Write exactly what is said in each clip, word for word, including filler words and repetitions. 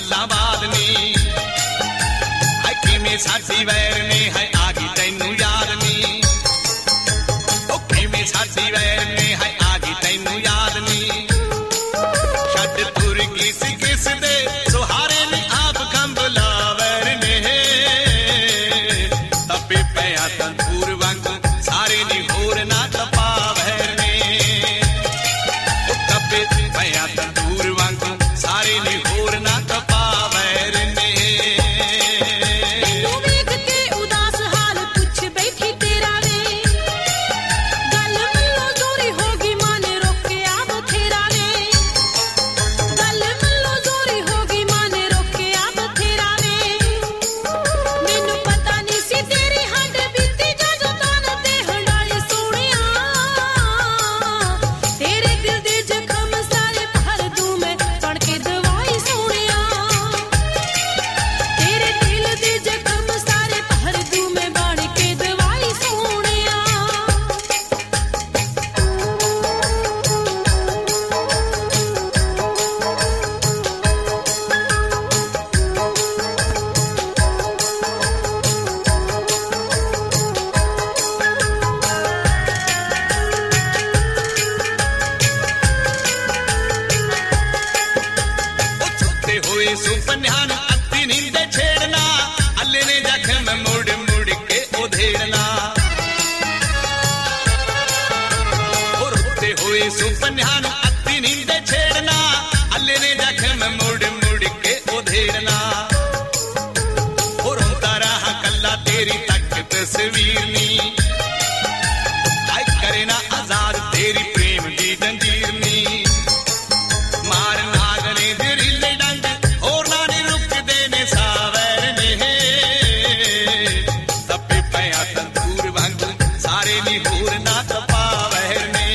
साला बाद नी है किमें साडी वैर ने है आगी तैनू याद नी ओ किमें साडी वैर ने है आगी तैनू याद नी छड़ तुर किस किस दे सुहारे ने आप कंबला वैर ने तपे पिया तंदूर वांग सारे नी होर ना तपा वैर ने ओ तपे पिया तंदूर वांग सारे नी होर ना तपा वैर ने तू वेख के उदास हाल पूछ बैठी तेरा वे गल मल्लो जोरी होगी माने रोके आ बथेरा वे गल मल्लो जोरी होगी माने रोके आ बथेरा वे मैनू पता नहीं सी तेरी हंड बीती जो तान ते हंडाई सोनिया तेरे दिल दे जख्म सारे भर दूं मैं कण के दवाई सोनिया तेरे दिल दे जख्म सारे भर दूं मैं बन के दवाई सोनिया ओ छुट्टे हुए सुपन्यान अत्ती नींदे छेड़ना अल्ले ने जख्म मुड़ मुड़ के उधेड़ना ओ रुते हुए सुपन्यान अत्ती नींदे छेड़ना अल्ले ने जख्म मुड़ मुड़ के उधेड़ना ओ रोता रहा कल्ला तेरी तक तस्वीर नी आय करे ना आजाद तेरी प्रेम दी जंजीर नी मार नागने दिरिले डंग और नानी रुक देने सावर ने तपे पिया तंदूर वांग सारे नी होर ना तपा वैर ने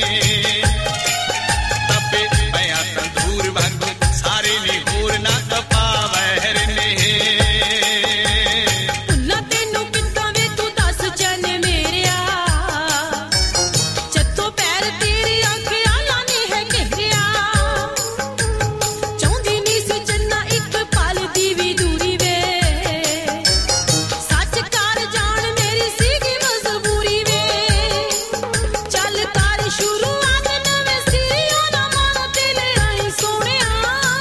तपे पिया तंदूर वांग सारे नी होर ना तपा वैर ने भुल्ला तैनू किद्दां वे तू दस चैन मेरेया जत्तों पैर तेरी आखियां लाने है घेरिया चाहुंदी नी सी चन्ना इक पल दी भी दूरी वे सच कर जान मेरी सीगी मजबूरी वे चल कर शुरुआत नवें सिरियों दा मन दिल आई सोनिया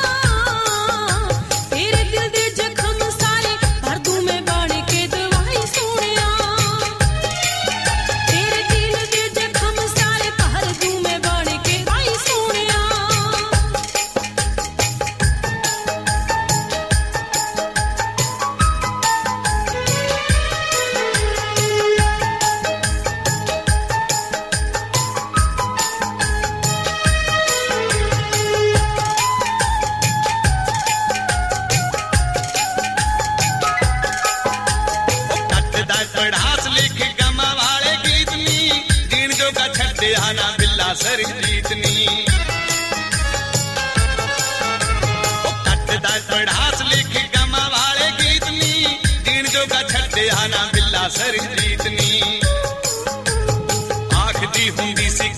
तेरे दिल दे जख्म सारे भर दूं मैं बन के दवाई सोनिया तेरे दिल दे जख्म सारे भर दूं मैं बन के दवाई सोनिया कटदा पढ़ास लिख गमा वाले गीत नी दीन जो का छड्डे आना बिल्ला सर जीत नी ओ कटदा पढ़ास लिख गमा वाले गीत नी दीन जो का छड्डे आना बिल्ला सर जीत नी आखदी हुंदी सी